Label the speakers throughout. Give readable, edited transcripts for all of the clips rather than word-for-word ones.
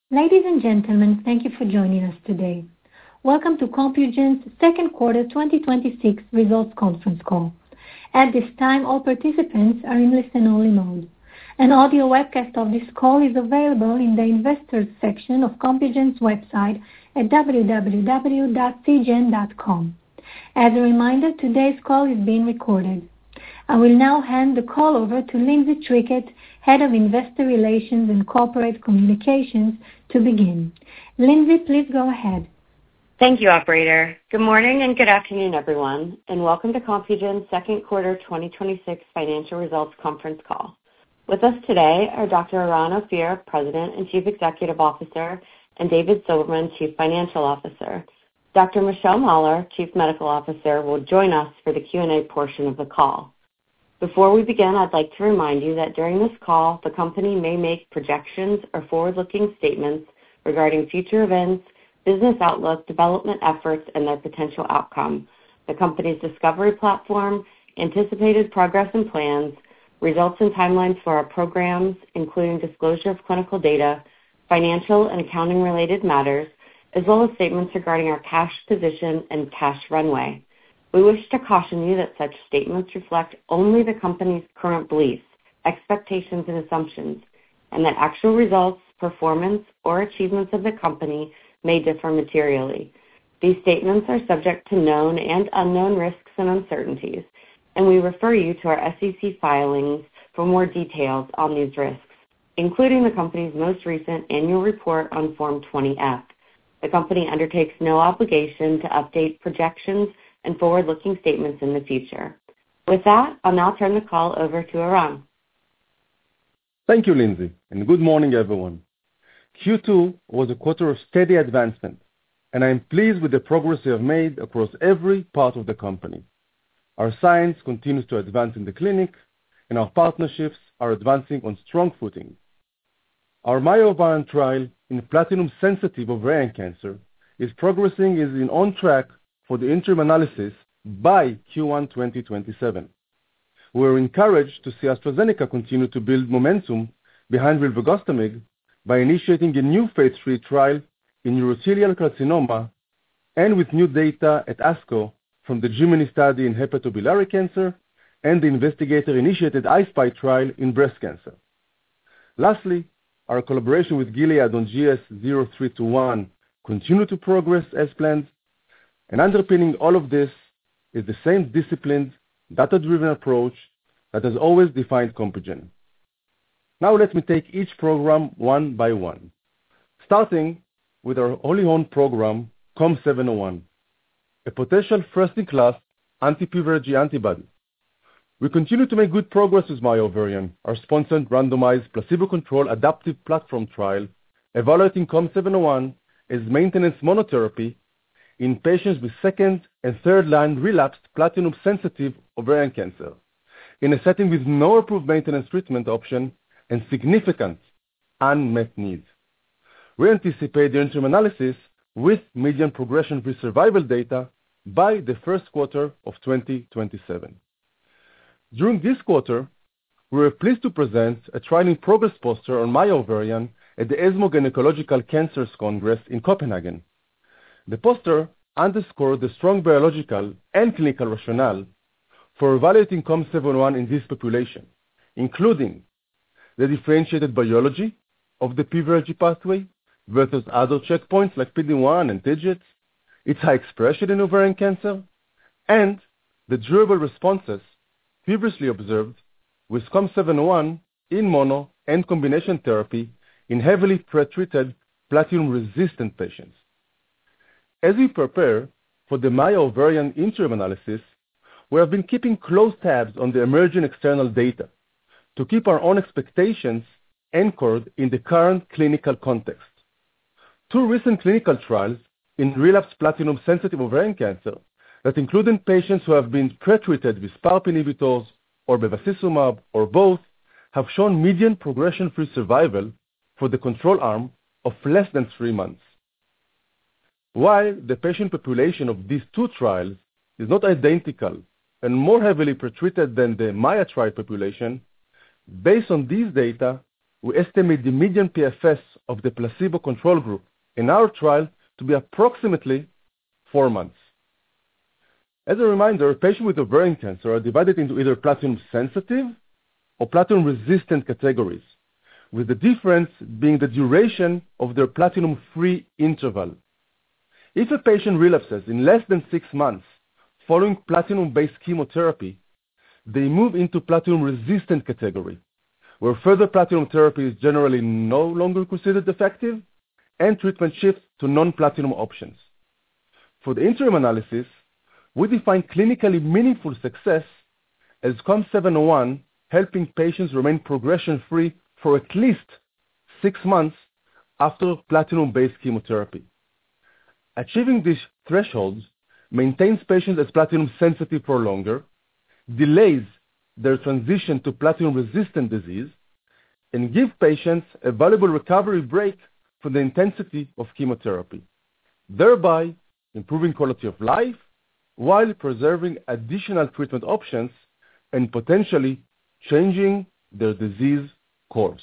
Speaker 1: Ladies and gentlemen, thank you for joining us today. Welcome to Compugen's second quarter 2026 results conference call. At this time, all participants are in listen-only mode. An audio webcast of this call is available in the investors section of Compugen's website at www.cgen.com. As a reminder, today's call is being recorded. I will now hand the call over to Lindsay Trickett, Head of Investor Relations and Corporate Communications, to begin. Lindsay, please go ahead.
Speaker 2: Thank you, operator. Good morning and good afternoon, everyone, and welcome to Compugen's second quarter 2026 financial results conference call. With us today are Dr. Eran Ophir, President and Chief Executive Officer, and David Silberman, Chief Financial Officer. Dr. Michelle Mahler, Chief Medical Officer, will join us for the Q&A portion of the call. Before we begin, I'd like to remind you that during this call, the company may make projections or forward-looking statements regarding future events, business outlook, development efforts, and their potential outcome, the company's discovery platform, anticipated progress and plans, results and timelines for our programs, including disclosure of clinical data, financial and accounting-related matters, as well as statements regarding our cash position and cash runway. We wish to caution you that such statements reflect only the company's current beliefs, expectations, and assumptions, and that actual results, performance, or achievements of the company may differ materially. These statements are subject to known and unknown risks and uncertainties, and we refer you to our SEC filings for more details on these risks, including the company's most recent annual report on Form 20-F. The company undertakes no obligation to update projections and forward-looking statements in the future. With that, I'll now turn the call over to Eran.
Speaker 3: Thank you, Lindsay, and good morning, everyone. Q2 was a quarter of steady advancement, and I am pleased with the progress we have made across every part of the company. Our science continues to advance in the clinic, and our partnerships are advancing on strong footing. Our MAIA-ovarian trial in platinum-sensitive ovarian cancer is progressing and is on track for the interim analysis by Q1 2027. We're encouraged to see AstraZeneca continue to build momentum behind rilvegostomig by initiating a new phase III trial in urothelial carcinoma and with new data at ASCO from the Gemini study in hepatobiliary cancer and the investigator-initiated I-SPY trial in breast cancer. Lastly, our collaboration with Gilead on GS-0321 continue to progress as planned, and underpinning all of this is the same disciplined, data-driven approach that has always defined Compugen. Now let me take each program one by one, starting with our wholly owned program, COM701, a potential first-in-class anti-PVRIG antibody. We continue to make good progress with MAIA-ovarian, our sponsored randomized placebo-controlled adaptive platform trial evaluating COM701 as maintenance monotherapy in patients with second- and third-line relapsed platinum-sensitive ovarian cancer in a setting with no approved maintenance treatment option and significant unmet needs. We anticipate the interim analysis with median progression-free survival data by the first quarter of 2027. During this quarter, we were pleased to present a trial in progress poster on MAIA-ovarian at the ESMO Gynecological Cancers Congress in Copenhagen. The poster underscored the strong biological and clinical rationale for evaluating COM701 in this population, including the differentiated biology of the PVRIG pathway versus other checkpoints like PD-1 and TIGIT, its high expression in ovarian cancer, and the durable responses previously observed with COM701 in mono and combination therapy in heavily pretreated platinum-resistant patients. As we prepare for the MAIA-ovarian interim analysis, we have been keeping close tabs on the emerging external data to keep our own expectations anchored in the current clinical context. Two recent clinical trials in relapsed platinum-sensitive ovarian cancer that included patients who have been pretreated with PARP inhibitors or bevacizumab or both have shown median progression-free survival for the control arm of less than 3 months. While the patient population of these two trials is not identical and more heavily pretreated than the MAIA trial population, based on these data, we estimate the median PFS of the placebo control group in our trial to be approximately 4 months. As a reminder, patients with ovarian cancer are divided into either platinum-sensitive or platinum-resistant categories, with the difference being the duration of their platinum-free interval. If a patient relapses in less than 6 months following platinum-based chemotherapy, they move into platinum-resistant category, where further platinum therapy is generally no longer considered effective, and treatment shifts to non-platinum options. For the interim analysis, we define clinically meaningful success as COM701 helping patients remain progression-free for at least 6 months after platinum-based chemotherapy. Achieving these thresholds maintains patients as platinum-sensitive for longer, delays their transition to platinum-resistant disease, and give patients a valuable recovery break from the intensity of chemotherapy, thereby improving quality of life while preserving additional treatment options and potentially changing their disease course.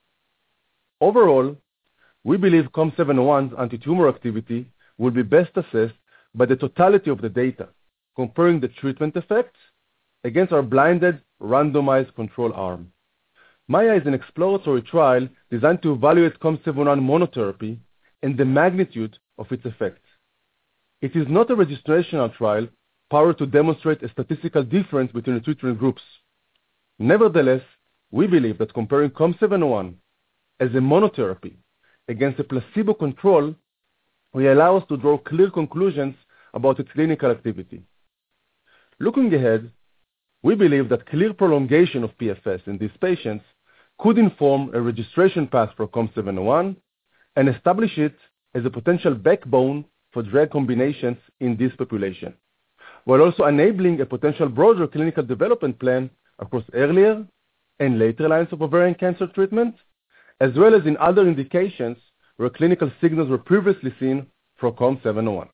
Speaker 3: Overall, we believe COM701's anti-tumor activity will be best assessed by the totality of the data, comparing the treatment effects against our blinded randomized control arm. MAIA is an exploratory trial designed to evaluate COM701 monotherapy and the magnitude of its effects. It is not a registrational trial powered to demonstrate a statistical difference between the treatment groups. Nevertheless, we believe that comparing COM701 as a monotherapy against a placebo control will allow us to draw clear conclusions about its clinical activity. Looking ahead, we believe that clear prolongation of PFS in these patients could inform a registration path for COM701 and establish it as a potential backbone for drug combinations in this population, while also enabling a potential broader clinical development plan across earlier and later lines of ovarian cancer treatment, as well as in other indications where clinical signals were previously seen for COM701.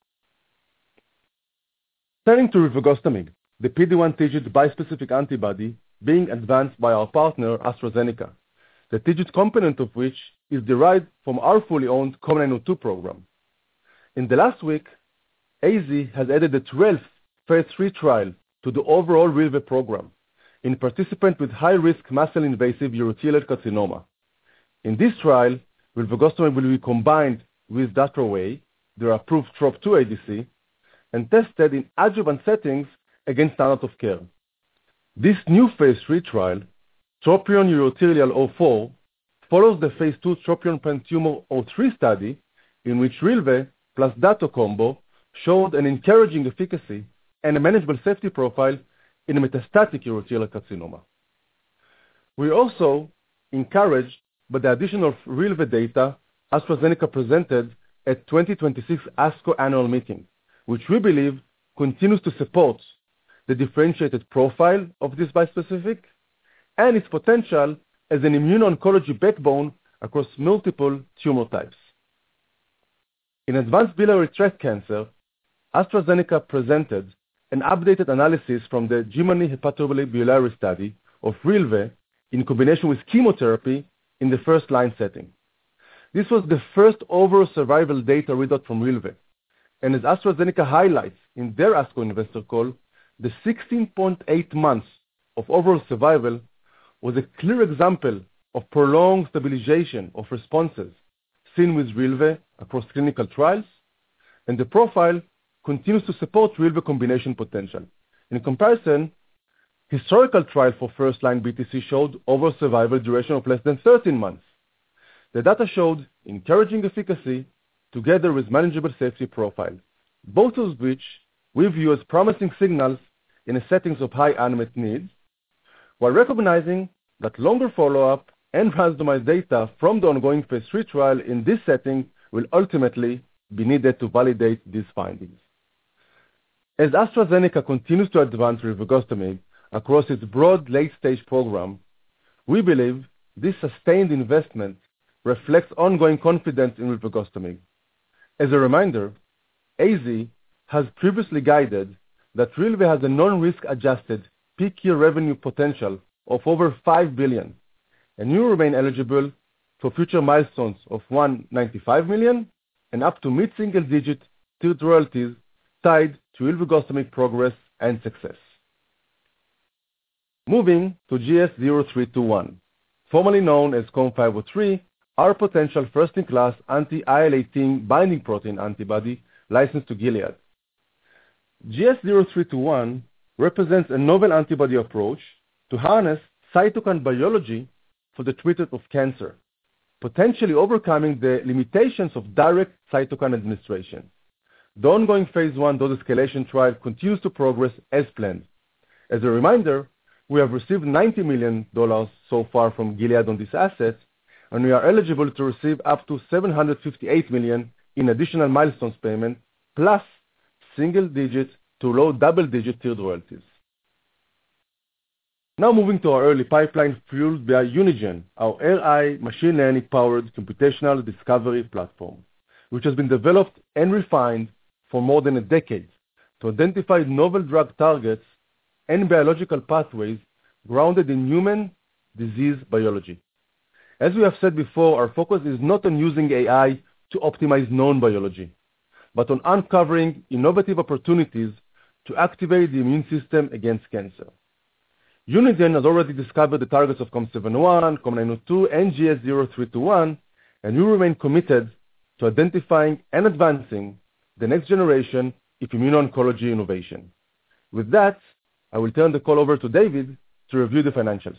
Speaker 3: Turning to rilvegostomig, the PD-1 TIGIT bispecific antibody being advanced by our partner AstraZeneca, the TIGIT component of which is derived from our fully owned COM902 program. In the last week, AZ has added the 12th phase 3 trial to the overall rilve program in participants with high-risk muscle-invasive urothelial carcinoma. In this trial, rilvegostomig will be combined with Dato-DXd, their approved TROP2 ADC, and tested in adjuvant settings against standard of care. This new phase 3 trial, Tropion Urothelial 04, follows the phase 2 Tropion Pan-Tumor 03 study, in which rilve plus Dato combo showed an encouraging efficacy and a manageable safety profile in metastatic urothelial carcinoma. We are also encouraged by the addition of rilve data AstraZeneca presented at 2026 ASCO annual meeting, which we believe continues to support the differentiated profile of this bispecific and its potential as an immuno-oncology backbone across multiple tumor types. In advanced biliary tract cancer, AstraZeneca presented an updated analysis from the Gemini hepatobiliary study of rilve in combination with chemotherapy in the first-line setting. This was the first overall survival data readout from rilve, and as AstraZeneca highlights in their ASCO investor call, the 16.8 months of overall survival was a clear example of prolonged stabilization of responses seen with rilve across clinical trials, and the profile continues to support rilve combination potential. In comparison, historical trial for first-line BTC showed overall survival duration of less than 13 months. The data showed encouraging efficacy together with manageable safety profile, both of which we view as promising signals in the settings of high unmet needs, while recognizing that longer follow-up and randomized data from the ongoing phase 3 trial in this setting will ultimately be needed to validate these findings. As AstraZeneca continues to advance rilvegostomig across its broad late-stage program, we believe this sustained investment reflects ongoing confidence in rilvegostomig. As a reminder, AZ has previously guided that rilve has a non-risk adjusted peak year revenue potential of over $5 billion, and we remain eligible for future milestones of $195 million and up to mid-single-digit tiered royalties tied to rilvegostomig progress and success. Moving to GS-0321, formerly known as COM503, our potential first-in-class anti-IL-18 binding protein antibody licensed to Gilead. GS-0321 represents a novel antibody approach to harness cytokine biology for the treatment of cancer, potentially overcoming the limitations of direct cytokine administration. The ongoing phase 1 dose escalation trial continues to progress as planned. As a reminder, we have received $90 million so far from Gilead on this asset, and we are eligible to receive up to $758 million in additional milestones payment, plus single-digit to low double-digit tiered royalties. Now moving to our early pipeline fueled by Unigen, our AI machine learning-powered computational discovery platform, which has been developed and refined for more than a decade to identify novel drug targets and biological pathways grounded in human disease biology. As we have said before, our focus is not on using AI to optimize known biology, but on uncovering innovative opportunities to activate the immune system against cancer. Unigen has already discovered the targets of COM701, COM902, and GS-0321, and we remain committed to identifying and advancing the next generation of immuno-oncology innovation. With that, I will turn the call over to David to review the financials.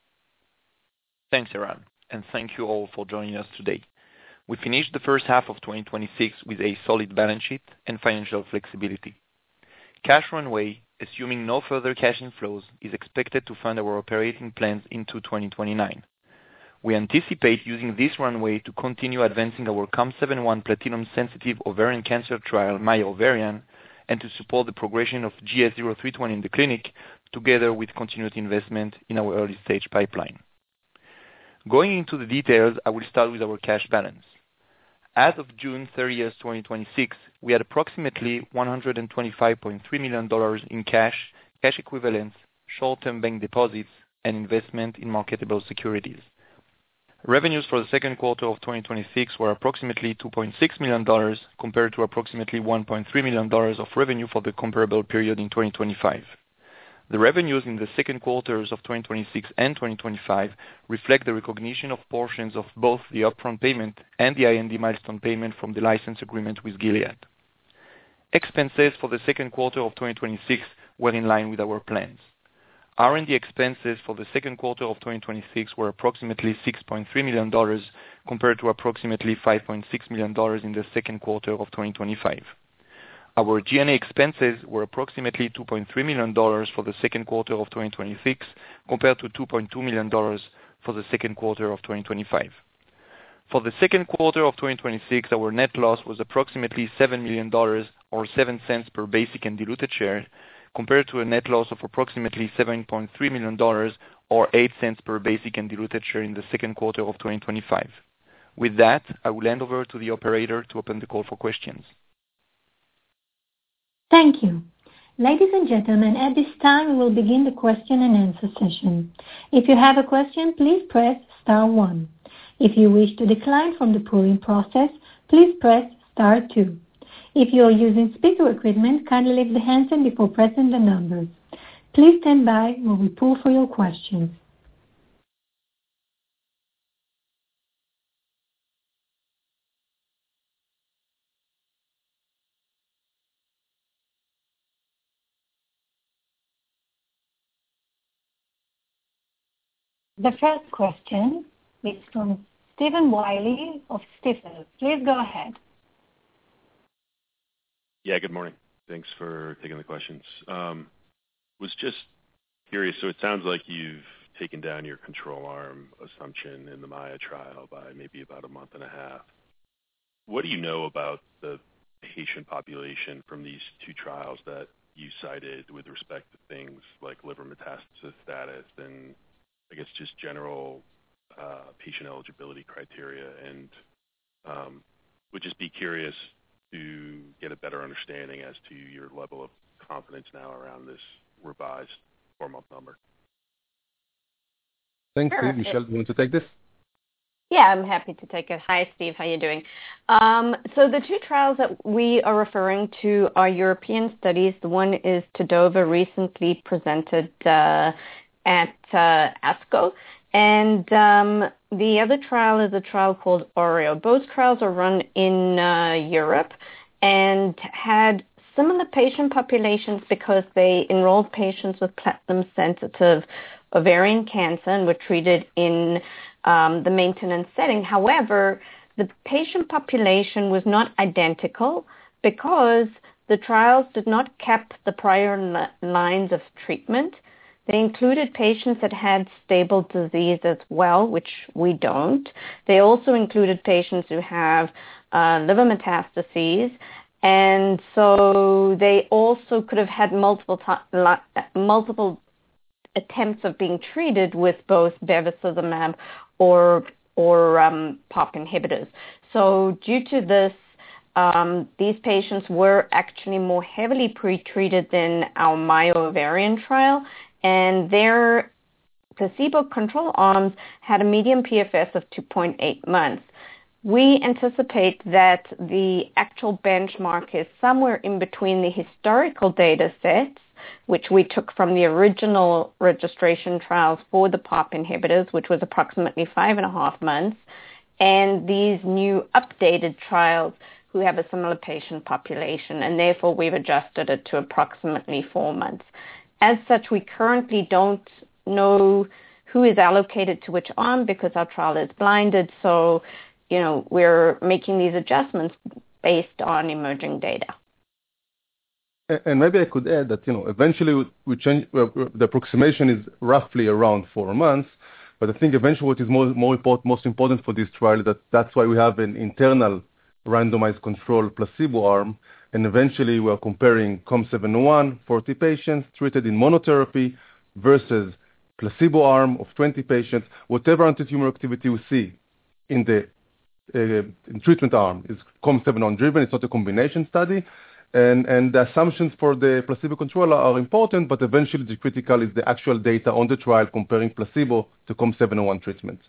Speaker 4: Thanks, Eran, and thank you all for joining us today. We finished the first half of 2026 with a solid balance sheet and financial flexibility. Cash runway, assuming no further cash inflows, is expected to fund our operating plans into 2029. We anticipate using this runway to continue advancing our COM701 platinum-sensitive ovarian cancer trial, MAIA-ovarian, and to support the progression of GS-0321 in the clinic, together with continued investment in our early-stage pipeline. Going into the details, I will start with our cash balance. As of June 30th, 2026, we had approximately $125.3 million in cash equivalents, short-term bank deposits, and investment in marketable securities. Revenues for the second quarter of 2026 were approximately $2.6 million compared to approximately $1.3 million of revenue for the comparable period in 2025. The revenues in the second quarters of 2026 and 2025 reflect the recognition of portions of both the upfront payment and the IND milestone payment from the license agreement with Gilead. Expenses for the second quarter of 2026 were in line with our plans. R&D expenses for the second quarter of 2026 were approximately $6.3 million compared to approximately $5.6 million in the second quarter of 2025. Our G&A expenses were approximately $2.3 million for the second quarter of 2026 compared to $2.2 million for the second quarter of 2025. For the second quarter of 2026, our net loss was approximately $7 million or 7 cents per basic and diluted share, compared to a net loss of approximately $7.3 million or 8 cents per basic and diluted share in the second quarter of 2025. With that, I will hand over to the operator to open the call for questions.
Speaker 1: Thank you. Ladies and gentlemen, at this time we will begin the question and answer session. If you have a question, please press star 1. If you wish to decline from the polling process, please press star 2. If you are using speaker equipment, kindly leave the handset before pressing the numbers. Please stand by while we poll for your questions. The first question is from Stephen Willey of Stifel. Please go ahead.
Speaker 5: Yeah, good morning. Thanks for taking the questions. Was just curious, so it sounds like you've taken down your control arm assumption in the MAIA trial by maybe about a month and a half. What do you know about the patient population from these two trials that you cited with respect to things like liver metastasis status and I guess just general patient eligibility criteria? And would just be curious to get a better understanding as to your level of confidence now around this revised 4-month number.
Speaker 3: Thanks, Steve. Michelle, do you want to take this?
Speaker 6: Yeah, I'm happy to take it. Hi, Steve. How are you doing? So the two trials that we are referring to are European studies. The one is Tadova, recently presented at ASCO. And the other trial is a trial called Oreo. Both trials are run in Europe and had similar patient populations because they enrolled patients with platinum-sensitive ovarian cancer and were treated in the maintenance setting. However, the patient population was not identical because the trials did not cap the prior lines of treatment. They included patients that had stable disease as well, which we don't. They also included patients who have liver metastases, and so they also could have had multiple attempts of being treated with both bevacizumab or PARP inhibitors. So due to this, these patients were actually more heavily pretreated than our MAIA-ovarian trial, and their placebo control arms had a median PFS of 2.8 months. We anticipate that the actual benchmark is somewhere in between the historical data sets, which we took from the original registration trials for the PARP inhibitors, which was approximately 5.5 months, and these new updated trials who have a similar patient population, and therefore we've adjusted it to approximately 4 months. As such, we currently don't know who is allocated to which arm because our trial is blinded, so we're making these adjustments based on emerging data.
Speaker 3: And maybe I could add that, eventually we change, the approximation is roughly around 4 months, but I think eventually what is most important for this trial is that's why we have an internal randomized control placebo arm, and eventually we are comparing COM701, 40 patients treated in monotherapy versus placebo arm of 20 patients. Whatever anti-tumor activity we see in the treatment arm is COM701 driven. It's not a combination study. And the assumptions for the placebo control are important, but eventually the critical is the actual data on the trial comparing placebo to COM701 treatment.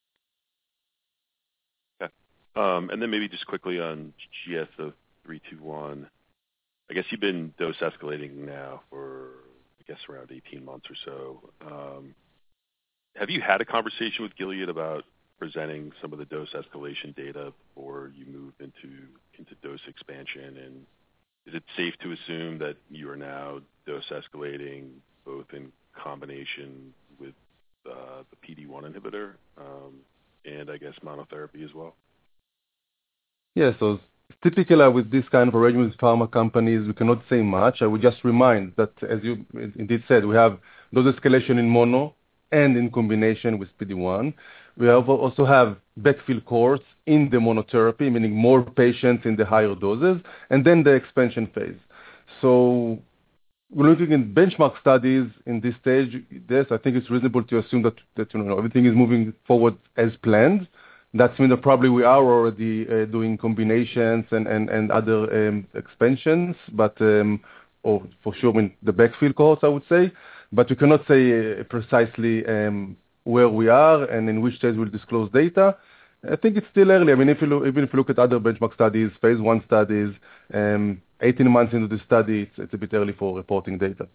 Speaker 5: Okay. And then maybe just quickly on GS-0321, I guess you've been dose escalating now for, around 18 months or so. Have you had a conversation with Gilead about presenting some of the dose escalation data before you move into dose expansion? And is it safe to assume that you are now dose escalating both in combination with the PD-1 inhibitor and I guess monotherapy as well?
Speaker 3: Yeah, so typically with this kind of arrangement with pharma companies, we cannot say much. I would just remind that, as you indeed said, we have dose escalation in mono and in combination with PD-1. We also have backfill cohorts in the monotherapy, meaning more patients in the higher doses, and then the expansion phase. So we're looking in benchmark studies in this stage. Yes, I think it's reasonable to assume that everything is moving forward as planned. That means that probably we are already doing combinations and other expansions, but or for sure in the backfill cohorts, I would say. But we cannot say precisely where we are and in which stage we'll disclose data. I think it's still early. I mean, even if you look at other benchmark studies, phase 1 studies, 18 months into the study, it's a bit early for reporting data.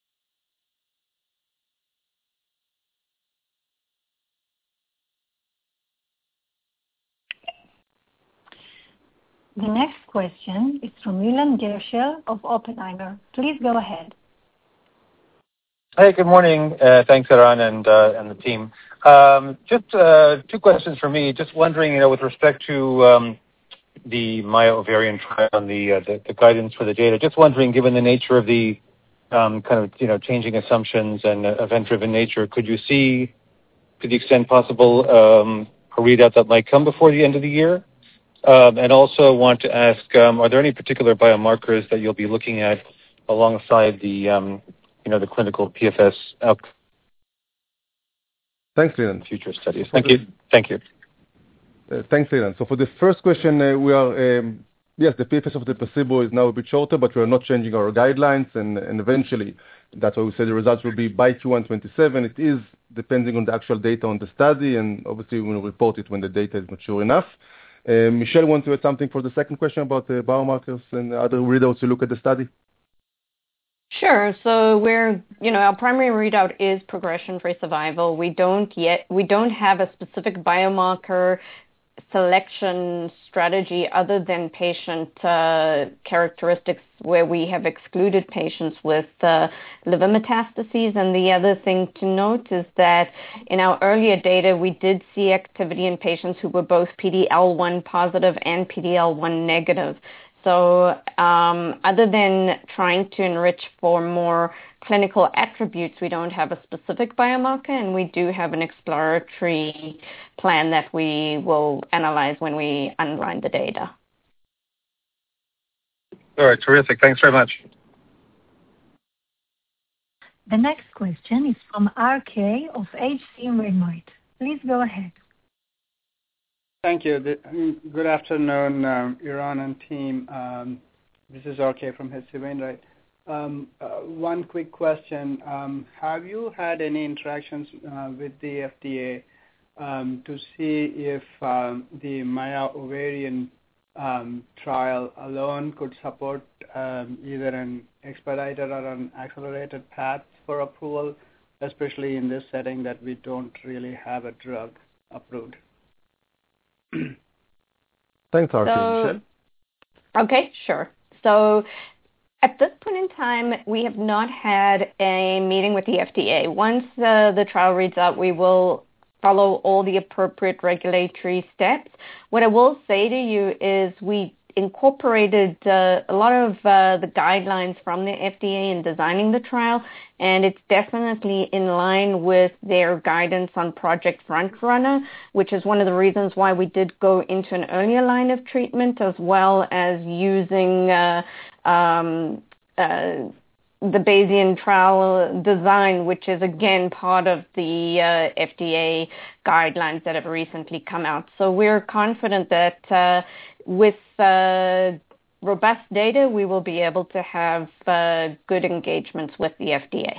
Speaker 1: The next question is from Leland Gershell of Oppenheimer. Please go ahead.
Speaker 7: Hey, good morning. Thanks, Eran and the team. Just 2 questions for me. Just wondering, with respect to the MAIA ovarian trial and the guidance for the data. Just wondering, given the nature of the changing assumptions and event-driven nature, could you see, to the extent possible, a readout that might come before the end of the year? And also want to ask, are there any particular biomarkers that you'll be looking at alongside the clinical PFS outcome?
Speaker 3: Thanks, Leland.
Speaker 7: Future studies. Thank you. Thanks,
Speaker 3: Leland. So for the first question, we are, yes, the PFS of the placebo is now a bit shorter, but we are not changing our guidelines, and eventually That's why we say the results will be by Q1 2027. It is depending on the actual data on the study, and obviously we'll report it when the data is mature enough. Michelle, want to add something for the second question about the biomarkers and other readouts to look at the study?
Speaker 6: Sure. So our primary readout is progression-free survival. We don't have a specific biomarker selection strategy other than patient characteristics where we have excluded patients with liver metastases. And the other thing to note is that in our earlier data, we did see activity in patients who were both PD-L1 positive and PD-L1 negative. So other than trying to enrich for more clinical attributes, we don't have a specific biomarker, and we do have an exploratory plan that we will analyze when we unblind the data.
Speaker 7: All right, terrific. Thanks very much.
Speaker 1: The next question is from RK of H.C. Wainwright. Please go ahead.
Speaker 8: Thank you. Good afternoon, Eran and team. This is RK from H.C. Wainwright. One quick question. Have you had any interactions with the FDA to see if the MAIA ovarian trial alone could support either an expedited or an accelerated path for approval, especially in this setting that we don't really have a drug approved?
Speaker 3: Thanks, RK. Michelle?
Speaker 6: Okay, sure. So at this point in time, we have not had a meeting with the FDA. Once the trial reads out, we will follow all the appropriate regulatory steps. What I will say to you is we incorporated a lot of the guidelines from the FDA in designing the trial, and it's definitely in line with their guidance on Project Frontrunner, which is one of the reasons why we did go into an earlier line of treatment, as well as using the Bayesian trial design, which is again part of the FDA guidelines that have recently come out. So we're confident that with robust data, we will be able to have good engagements with the FDA.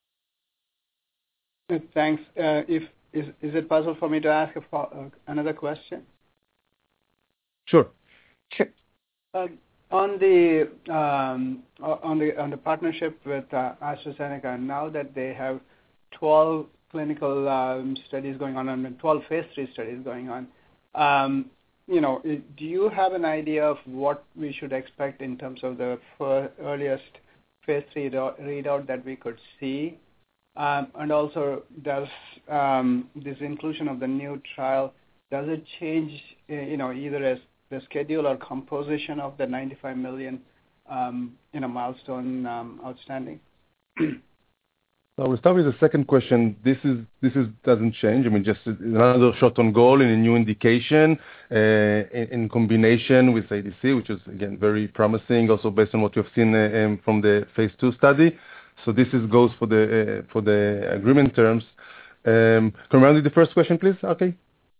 Speaker 8: Thanks. Is it possible for me to ask another question?
Speaker 3: Sure.
Speaker 6: Sure.
Speaker 8: On the partnership with AstraZeneca, now that they have 12 clinical studies going on and 12 phase 3 studies going on, do you have an idea of what we should expect in terms of the earliest phase 3 readout that we could see? And also, does this inclusion of the new trial, does it change, either as the schedule or composition of the $95 million milestone outstanding?
Speaker 3: So we'll start with the second question. This doesn't change. I mean, just another shot on goal in a new indication in combination with ADC, which is, again, very promising, also based on what you've seen from the phase 2 study. So this goes for the agreement terms. Can you run the first question, please, RK?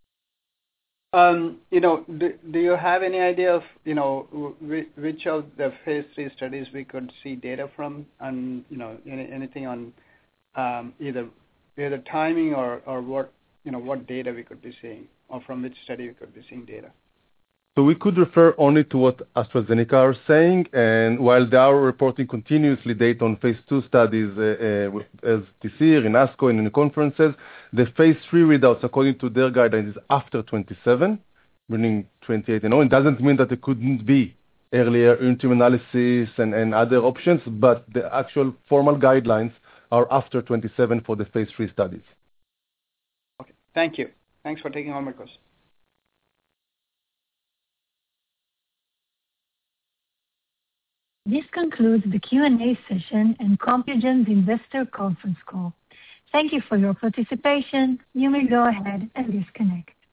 Speaker 8: Do you have any idea of, which of the phase 3 studies we could see data from, and, anything on either timing or what data we could be seeing, or from which study we could be seeing data?
Speaker 3: So we could refer only to what AstraZeneca are saying, and while they are reporting continuously data on phase 2 studies as this year in ASCO and in the conferences, the phase 3 readouts, according to their guidelines, is after 27, meaning 28 and on. It doesn't mean that it couldn't be earlier interim analysis and other options, but the actual formal guidelines are after 27 for the phase 3 studies.
Speaker 8: Okay, thank you. Thanks for taking all my questions.
Speaker 1: This concludes the Q&A session and Compugen's investor conference call. Thank you for your participation. You may go ahead and disconnect.